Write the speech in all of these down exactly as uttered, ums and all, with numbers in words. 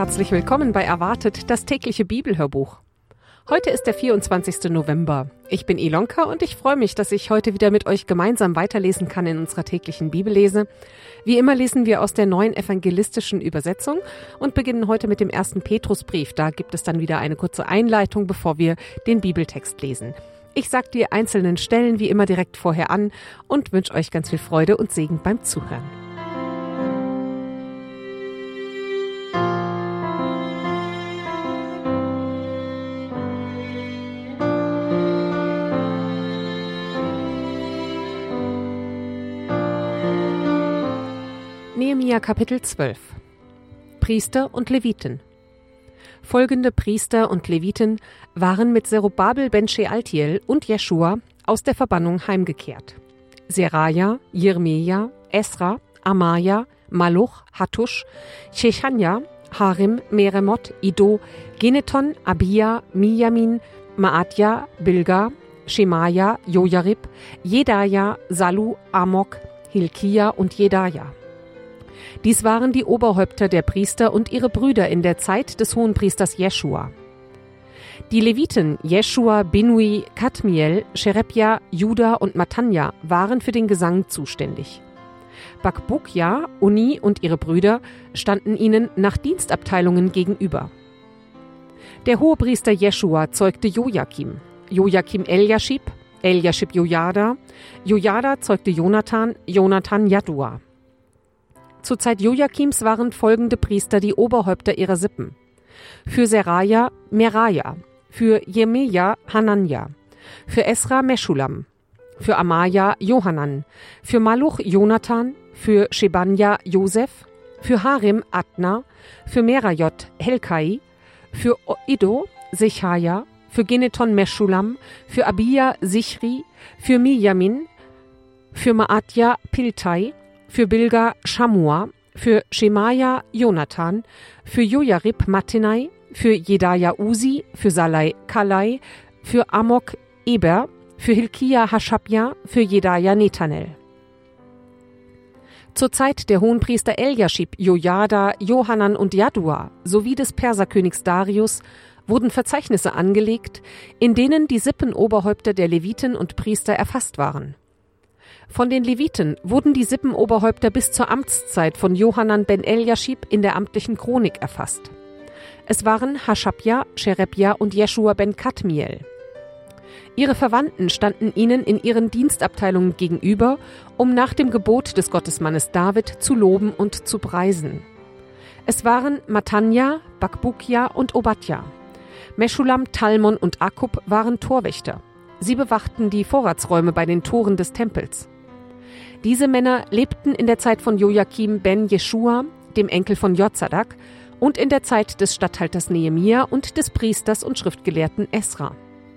Herzlich willkommen bei Erwartet, das tägliche Bibelhörbuch. Heute ist der vierundzwanzigster November. Ich bin Ilonka und ich freue mich, dass ich heute wieder mit euch gemeinsam weiterlesen kann in unserer täglichen Bibellese. Wie immer lesen wir aus der neuen evangelistischen Übersetzung und beginnen heute mit dem ersten Petrusbrief. Da gibt es dann wieder eine kurze Einleitung, bevor wir den Bibeltext lesen. Ich sage die einzelnen Stellen wie immer direkt vorher an und wünsche euch ganz viel Freude und Segen beim Zuhören. Nehemia Kapitel zwölf. Priester und Leviten. Folgende Priester und Leviten waren mit Zerubabel ben Shealtiel und Jeschua aus der Verbannung heimgekehrt. Seraja, Jeremia, Esra, Amaja, Maluch, Hattusch, Shechanja, Harim, Meremot, Ido, Geneton, Abia, Mijamin, Maadja, Bilga, Schemaja, Jojarib, Jedaja, Salu, Amok, Hilkia und Jedaja. Dies waren die Oberhäupter der Priester und ihre Brüder in der Zeit des Hohenpriesters Jeschua. Die Leviten Jeschua, Binui, Kadmiel, Sherebja, Juda und Matanja waren für den Gesang zuständig. Bakbukja, Uni und ihre Brüder standen ihnen nach Dienstabteilungen gegenüber. Der Hohepriester Jeschua zeugte Jojakim, Jojakim Eliaschib, Eliaschib Jojada, Jojada zeugte Jonathan, Jonathan Jaddua. Zur Zeit Jojakims waren folgende Priester die Oberhäupter ihrer Sippen. Für Seraja Meraja, für Jeremia Hananja, für Esra Meschulam, für Amaja Johanan, für Maluch Jonathan, für Shebanja Josef, für Harim Adna, für Merajot Helkai, für Ido Sechaja, für Geneton Meschulam, für Abia Sichri, für Mijamin, für Maadja Piltai, für Bilga Shamua, für Schemaja Jonathan, für Jojarib Mattenai, für Jedaja Uzi, für Salai Kalai, für Amok Eber, für Hilkia Hashabja, für Jedaja Netanel. Zur Zeit der Hohenpriester Eliaschib, Jojada, Johanan und Jaddua sowie des Perserkönigs Darius wurden Verzeichnisse angelegt, in denen die Sippenoberhäupter der Leviten und Priester erfasst waren. Von den Leviten wurden die Sippenoberhäupter bis zur Amtszeit von Johanan ben Eliaschib in der amtlichen Chronik erfasst. Es waren Hashabja, Sherebja und Jeschua ben Kadmiel. Ihre Verwandten standen ihnen in ihren Dienstabteilungen gegenüber, um nach dem Gebot des Gottesmannes David zu loben und zu preisen. Es waren Matanja, Bakbukja und Obadja. Meschulam, Talmon und Akub waren Torwächter. Sie bewachten die Vorratsräume bei den Toren des Tempels. Diese Männer lebten in der Zeit von Jojakim ben Jeschua, dem Enkel von Jozadak, und in der Zeit des Statthalters Nehemia und des Priesters und Schriftgelehrten Esra.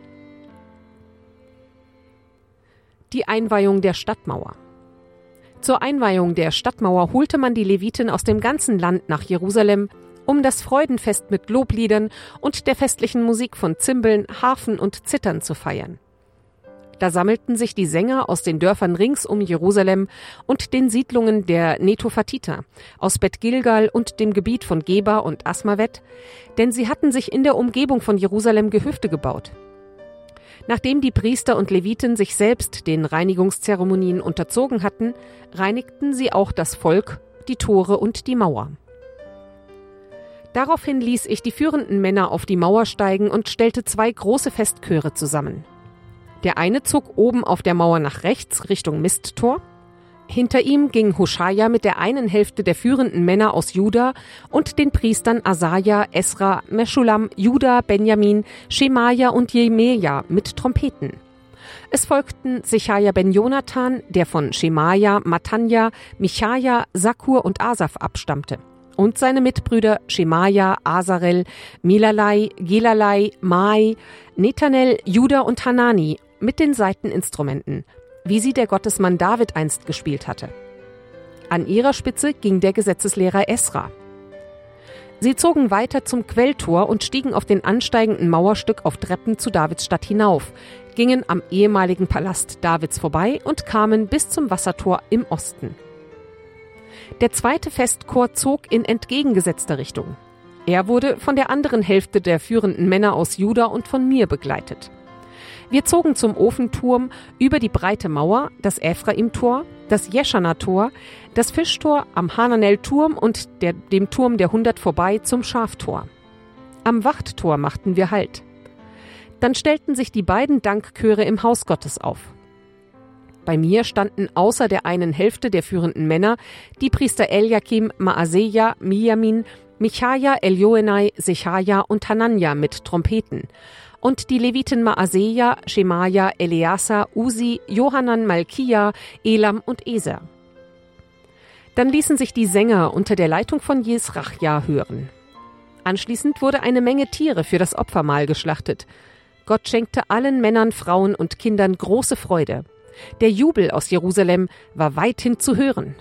Die Einweihung der Stadtmauer. Zur Einweihung der Stadtmauer holte man die Leviten aus dem ganzen Land nach Jerusalem, um das Freudenfest mit Lobliedern und der festlichen Musik von Zimbeln, Harfen und Zithern zu feiern. Da sammelten sich die Sänger aus den Dörfern rings um Jerusalem und den Siedlungen der Netophatiter, aus Bet Gilgal und dem Gebiet von Geba und Asmavet, denn sie hatten sich in der Umgebung von Jerusalem Gehöfte gebaut. Nachdem die Priester und Leviten sich selbst den Reinigungszeremonien unterzogen hatten, reinigten sie auch das Volk, die Tore und die Mauer. Daraufhin ließ ich die führenden Männer auf die Mauer steigen und stellte zwei große Festchöre zusammen. Der eine zog oben auf der Mauer nach rechts Richtung Misttor. Hinter ihm ging Hoschaja mit der einen Hälfte der führenden Männer aus Juda und den Priestern Asaja, Esra, Meschulam, Juda, Benjamin, Schemaja und Jeremia mit Trompeten. Es folgten Sechaja ben Jonathan, der von Schemaja, Matanja, Michaja, Sakur und Asaf abstammte, und seine Mitbrüder Schemaja, Asarel, Milalai, Gelalai, Mai, Netanel, Juda und Hanani mit den Saiteninstrumenten, wie sie der Gottesmann David einst gespielt hatte. An ihrer Spitze ging der Gesetzeslehrer Esra. Sie zogen weiter zum Quelltor und stiegen auf den ansteigenden Mauerstück auf Treppen zu Davids Stadt hinauf, gingen am ehemaligen Palast Davids vorbei und kamen bis zum Wassertor im Osten. Der zweite Festchor zog in entgegengesetzter Richtung. Er wurde von der anderen Hälfte der führenden Männer aus Juda und von mir begleitet. Wir zogen zum Ofenturm über die breite Mauer, das Ephraim-Tor, das Jeschana-Tor, das Fischtor am Hananel-Turm und der, dem Turm der Hundert vorbei zum Schaftor. Am Wachttor machten wir Halt. Dann stellten sich die beiden Dankchöre im Haus Gottes auf. Bei mir standen außer der einen Hälfte der führenden Männer die Priester Eliakim, Maaseja, Mijamin, Michaja, Eljoenai, Sechaja und Hananja mit Trompeten und die Leviten Maaseja, Schemaja, Eleasa, Usi, Johanan, Malkia, Elam und Eser. Dann ließen sich die Sänger unter der Leitung von Jesrachja hören. Anschließend wurde eine Menge Tiere für das Opfermahl geschlachtet. Gott schenkte allen Männern, Frauen und Kindern große Freude. Der Jubel aus Jerusalem war weithin zu hören.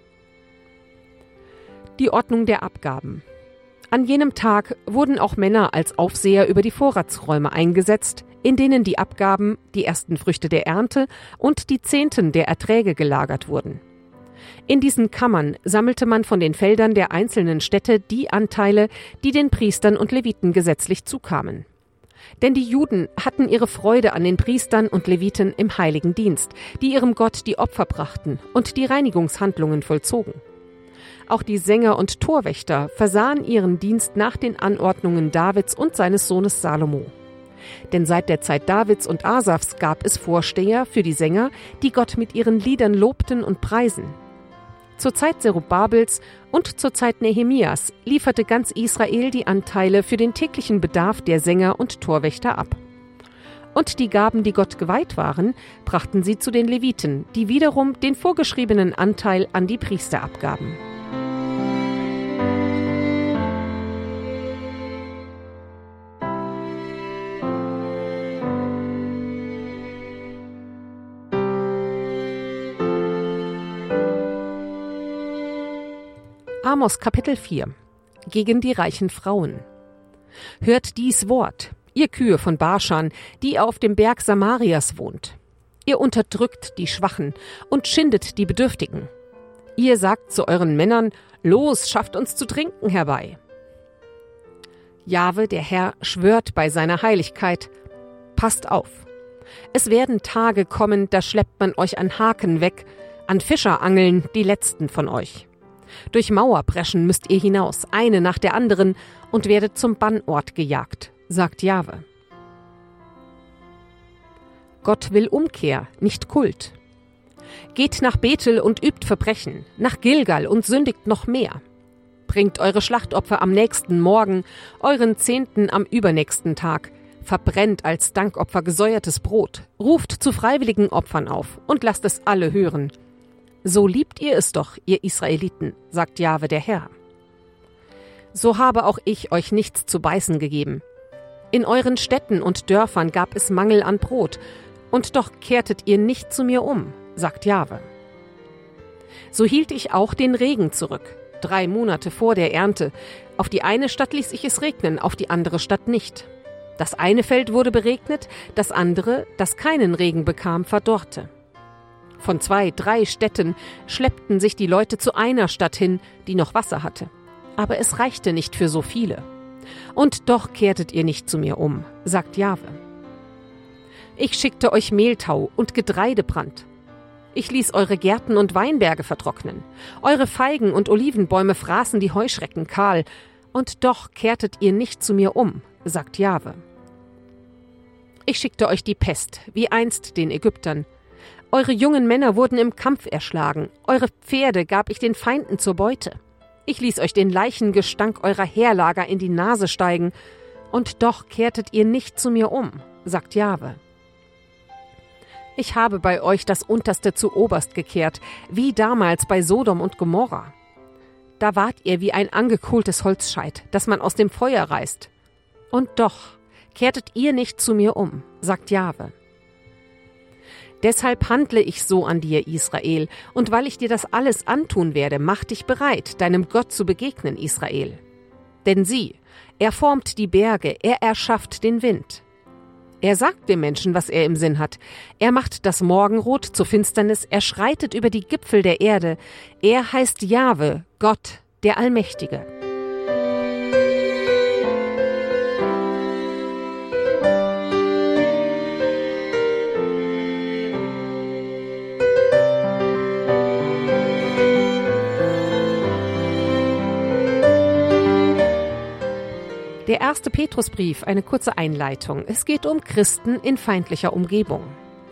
Die Ordnung der Abgaben. An jenem Tag wurden auch Männer als Aufseher über die Vorratsräume eingesetzt, in denen die Abgaben, die ersten Früchte der Ernte und die Zehnten der Erträge gelagert wurden. In diesen Kammern sammelte man von den Feldern der einzelnen Städte die Anteile, die den Priestern und Leviten gesetzlich zukamen. Denn die Juden hatten ihre Freude an den Priestern und Leviten im heiligen Dienst, die ihrem Gott die Opfer brachten und die Reinigungshandlungen vollzogen. Auch die Sänger und Torwächter versahen ihren Dienst nach den Anordnungen Davids und seines Sohnes Salomo. Denn seit der Zeit Davids und Asafs gab es Vorsteher für die Sänger, die Gott mit ihren Liedern lobten und preisen. Zur Zeit Zerubabels und zur Zeit Nehemias lieferte ganz Israel die Anteile für den täglichen Bedarf der Sänger und Torwächter ab. Und die Gaben, die Gott geweiht waren, brachten sie zu den Leviten, die wiederum den vorgeschriebenen Anteil an die Priester abgaben. Amos Kapitel vier. Gegen die reichen Frauen. Hört dies Wort, ihr Kühe von Baschan, die ihr auf dem Berg Samarias wohnt. Ihr unterdrückt die Schwachen und schindet die Bedürftigen. Ihr sagt zu euren Männern, los, schafft uns zu trinken herbei. Jahwe, der Herr, schwört bei seiner Heiligkeit, passt auf. Es werden Tage kommen, da schleppt man euch an Haken weg, an Fischerangeln die letzten von euch. Durch Mauerbreschen müsst ihr hinaus, eine nach der anderen, und werdet zum Bannort gejagt, sagt Jahwe. Gott will Umkehr, nicht Kult. Geht nach Bethel und übt Verbrechen, nach Gilgal und sündigt noch mehr. Bringt eure Schlachtopfer am nächsten Morgen, euren Zehnten am übernächsten Tag, verbrennt als Dankopfer gesäuertes Brot, ruft zu freiwilligen Opfern auf und lasst es alle hören. So liebt ihr es doch, ihr Israeliten, sagt Jahwe der Herr. So habe auch ich euch nichts zu beißen gegeben. In euren Städten und Dörfern gab es Mangel an Brot, und doch kehrtet ihr nicht zu mir um, sagt Jahwe. So hielt ich auch den Regen zurück, drei Monate vor der Ernte. Auf die eine Stadt ließ ich es regnen, auf die andere Stadt nicht. Das eine Feld wurde beregnet, das andere, das keinen Regen bekam, verdorrte. Von zwei, drei Städten schleppten sich die Leute zu einer Stadt hin, die noch Wasser hatte. Aber es reichte nicht für so viele. Und doch kehrtet ihr nicht zu mir um, sagt Jahwe. Ich schickte euch Mehltau und Getreidebrand. Ich ließ eure Gärten und Weinberge vertrocknen. Eure Feigen und Olivenbäume fraßen die Heuschrecken kahl. Und doch kehrtet ihr nicht zu mir um, sagt Jahwe. Ich schickte euch die Pest, wie einst den Ägyptern. Eure jungen Männer wurden im Kampf erschlagen, eure Pferde gab ich den Feinden zur Beute. Ich ließ euch den Leichengestank eurer Heerlager in die Nase steigen, und doch kehrtet ihr nicht zu mir um, sagt Jahwe. Ich habe bei euch das Unterste zu Oberst gekehrt, wie damals bei Sodom und Gomorra. Da wart ihr wie ein angekohltes Holzscheit, das man aus dem Feuer reißt. Und doch kehrtet ihr nicht zu mir um, sagt Jahwe. Deshalb handle ich so an dir, Israel, und weil ich dir das alles antun werde, mach dich bereit, deinem Gott zu begegnen, Israel. Denn sieh, er formt die Berge, er erschafft den Wind. Er sagt dem Menschen, was er im Sinn hat. Er macht das Morgenrot zur Finsternis, er schreitet über die Gipfel der Erde. Er heißt Jahwe, Gott, der Allmächtige. Der erste Petrusbrief, eine kurze Einleitung. Es geht um Christen in feindlicher Umgebung.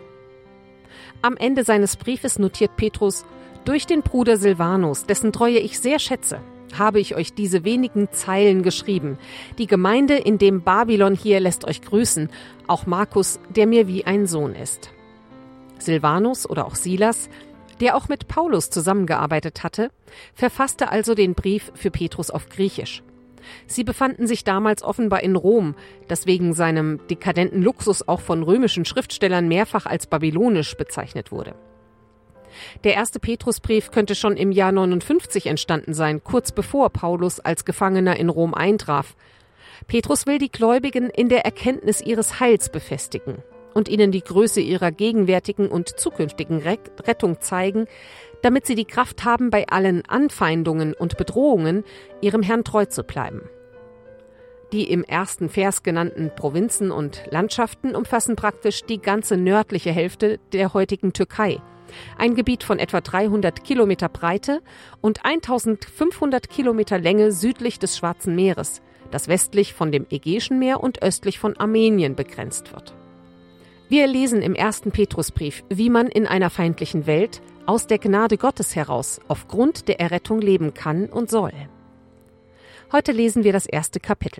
Am Ende seines Briefes notiert Petrus: Durch den Bruder Silvanus, dessen Treue ich sehr schätze, habe ich euch diese wenigen Zeilen geschrieben. Die Gemeinde in dem Babylon hier lässt euch grüßen, auch Markus, der mir wie ein Sohn ist. Silvanus oder auch Silas, der auch mit Paulus zusammengearbeitet hatte, verfasste also den Brief für Petrus auf Griechisch. Sie befanden sich damals offenbar in Rom, das wegen seinem dekadenten Luxus auch von römischen Schriftstellern mehrfach als babylonisch bezeichnet wurde. Der erste Petrusbrief könnte schon im Jahr neunundfünfzig entstanden sein, kurz bevor Paulus als Gefangener in Rom eintraf. Petrus will die Gläubigen in der Erkenntnis ihres Heils befestigen und ihnen die Größe ihrer gegenwärtigen und zukünftigen Rettung zeigen, damit sie die Kraft haben, bei allen Anfeindungen und Bedrohungen ihrem Herrn treu zu bleiben. Die im ersten Vers genannten Provinzen und Landschaften umfassen praktisch die ganze nördliche Hälfte der heutigen Türkei, ein Gebiet von etwa dreihundert Kilometer Breite und eintausendfünfhundert Kilometer Länge südlich des Schwarzen Meeres, das westlich von dem Ägäischen Meer und östlich von Armenien begrenzt wird. Wir lesen im ersten Petrusbrief, wie man in einer feindlichen Welt aus der Gnade Gottes heraus aufgrund der Errettung leben kann und soll. Heute lesen wir das erste Kapitel.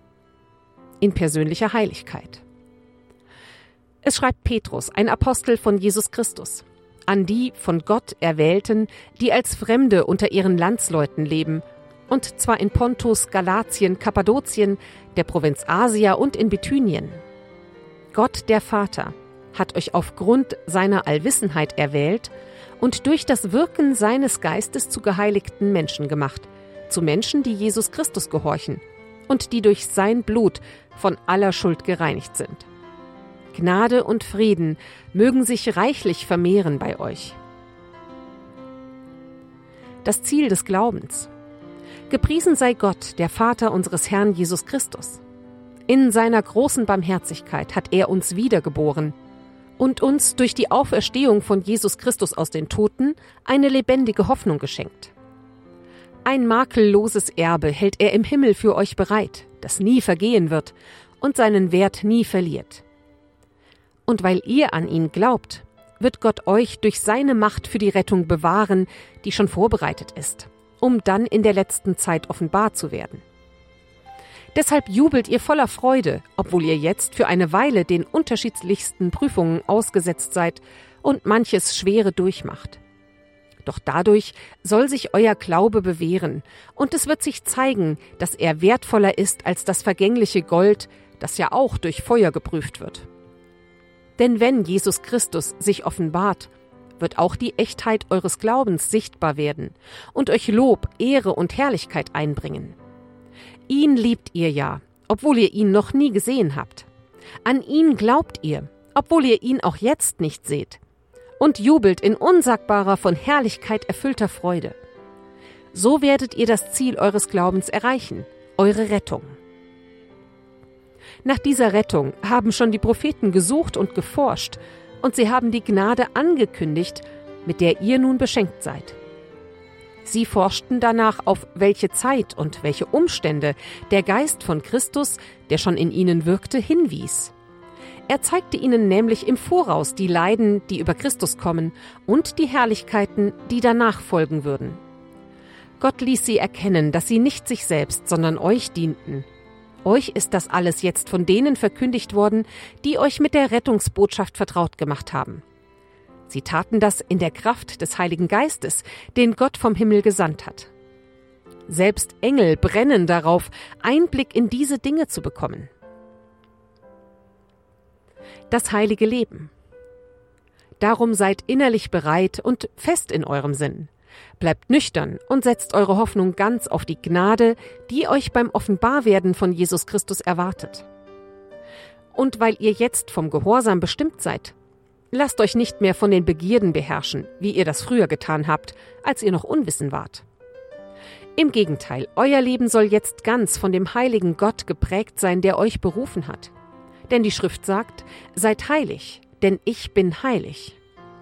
In persönlicher Heiligkeit. Es schreibt Petrus, ein Apostel von Jesus Christus, an die von Gott Erwählten, die als Fremde unter ihren Landsleuten leben, und zwar in Pontus, Galatien, Kappadokien, der Provinz Asia und in Bithynien. Gott, der Vater, hat euch aufgrund seiner Allwissenheit erwählt und durch das Wirken seines Geistes zu geheiligten Menschen gemacht, zu Menschen, die Jesus Christus gehorchen und die durch sein Blut von aller Schuld gereinigt sind. Gnade und Frieden mögen sich reichlich vermehren bei euch. Das Ziel des Glaubens. Gepriesen sei Gott, der Vater unseres Herrn Jesus Christus. In seiner großen Barmherzigkeit hat er uns wiedergeboren und uns durch die Auferstehung von Jesus Christus aus den Toten eine lebendige Hoffnung geschenkt. Ein makelloses Erbe hält er im Himmel für euch bereit, das nie vergehen wird und seinen Wert nie verliert. Und weil ihr an ihn glaubt, wird Gott euch durch seine Macht für die Rettung bewahren, die schon vorbereitet ist, um dann in der letzten Zeit offenbar zu werden. Deshalb jubelt ihr voller Freude, obwohl ihr jetzt für eine Weile den unterschiedlichsten Prüfungen ausgesetzt seid und manches Schwere durchmacht. Doch dadurch soll sich euer Glaube bewähren und es wird sich zeigen, dass er wertvoller ist als das vergängliche Gold, das ja auch durch Feuer geprüft wird. Denn wenn Jesus Christus sich offenbart, wird auch die Echtheit eures Glaubens sichtbar werden und euch Lob, Ehre und Herrlichkeit einbringen. Ihn liebt ihr ja, obwohl ihr ihn noch nie gesehen habt. An ihn glaubt ihr, obwohl ihr ihn auch jetzt nicht seht. Und jubelt in unsagbarer, von Herrlichkeit erfüllter Freude. So werdet ihr das Ziel eures Glaubens erreichen, eure Rettung. Nach dieser Rettung haben schon die Propheten gesucht und geforscht, und sie haben die Gnade angekündigt, mit der ihr nun beschenkt seid. Sie forschten danach, auf welche Zeit und welche Umstände der Geist von Christus, der schon in ihnen wirkte, hinwies. Er zeigte ihnen nämlich im Voraus die Leiden, die über Christus kommen, und die Herrlichkeiten, die danach folgen würden. Gott ließ sie erkennen, dass sie nicht sich selbst, sondern euch dienten. Euch ist das alles jetzt von denen verkündigt worden, die euch mit der Rettungsbotschaft vertraut gemacht haben. Sie taten das in der Kraft des Heiligen Geistes, den Gott vom Himmel gesandt hat. Selbst Engel brennen darauf, Einblick in diese Dinge zu bekommen. Das heilige Leben. Darum seid innerlich bereit und fest in eurem Sinn. Bleibt nüchtern und setzt eure Hoffnung ganz auf die Gnade, die euch beim Offenbarwerden von Jesus Christus erwartet. Und weil ihr jetzt vom Gehorsam bestimmt seid, lasst euch nicht mehr von den Begierden beherrschen, wie ihr das früher getan habt, als ihr noch unwissen wart. Im Gegenteil, euer Leben soll jetzt ganz von dem heiligen Gott geprägt sein, der euch berufen hat. Denn die Schrift sagt, seid heilig, denn ich bin heilig.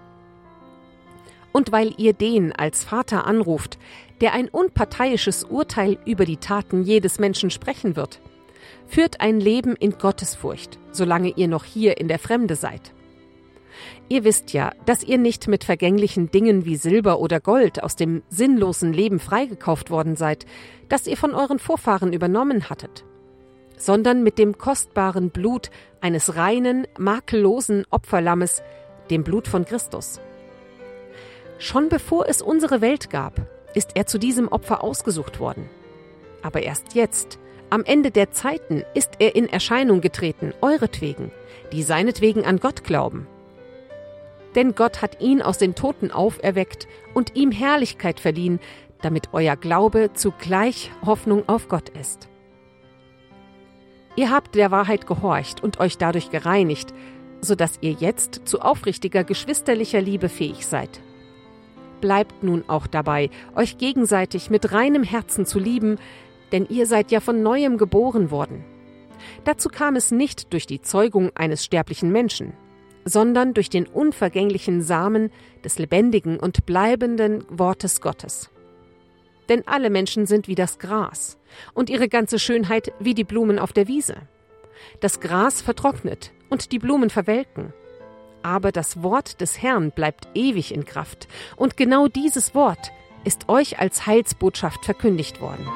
Und weil ihr den als Vater anruft, der ein unparteiisches Urteil über die Taten jedes Menschen sprechen wird, Führt ein Leben in Gottesfurcht, solange ihr noch hier in der Fremde seid. Ihr wisst ja, dass ihr nicht mit vergänglichen Dingen wie Silber oder Gold aus dem sinnlosen Leben freigekauft worden seid, das ihr von euren Vorfahren übernommen hattet, sondern mit dem kostbaren Blut eines reinen, makellosen Opferlammes, dem Blut von Christus. Schon bevor es unsere Welt gab, ist er zu diesem Opfer ausgesucht worden. Aber erst jetzt, am Ende der Zeiten, ist er in Erscheinung getreten, euretwegen, die seinetwegen an Gott glauben. Denn Gott hat ihn aus den Toten auferweckt und ihm Herrlichkeit verliehen, damit euer Glaube zugleich Hoffnung auf Gott ist. Ihr habt der Wahrheit gehorcht und euch dadurch gereinigt, so dass ihr jetzt zu aufrichtiger geschwisterlicher Liebe fähig seid. Bleibt nun auch dabei, euch gegenseitig mit reinem Herzen zu lieben, denn ihr seid ja von Neuem geboren worden. Dazu kam es nicht durch die Zeugung eines sterblichen Menschen, sondern durch den unvergänglichen Samen des lebendigen und bleibenden Wortes Gottes. Denn alle Menschen sind wie das Gras und ihre ganze Schönheit wie die Blumen auf der Wiese. Das Gras vertrocknet und die Blumen verwelken. Aber das Wort des Herrn bleibt ewig in Kraft. Und genau dieses Wort ist euch als Heilsbotschaft verkündigt worden.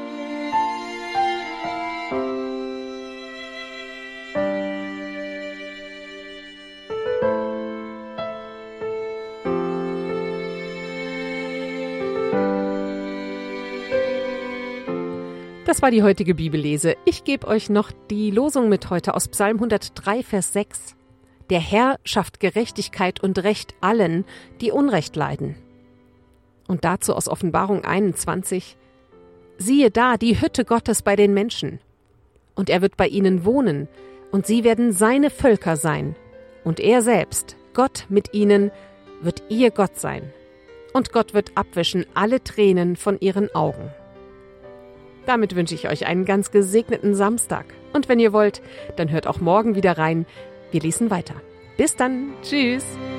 Das war die heutige Bibellese. Ich gebe euch noch die Losung mit heute aus Psalm hundertdrei, Vers sechs. Der Herr schafft Gerechtigkeit und Recht allen, die Unrecht leiden. Und dazu aus Offenbarung einundzwanzig. Siehe da, die Hütte Gottes bei den Menschen. Und er wird bei ihnen wohnen, und sie werden seine Völker sein. Und er selbst, Gott mit ihnen, wird ihr Gott sein. Und Gott wird abwischen alle Tränen von ihren Augen. Damit wünsche ich euch einen ganz gesegneten Samstag. Und wenn ihr wollt, dann hört auch morgen wieder rein. Wir lesen weiter. Bis dann. Tschüss.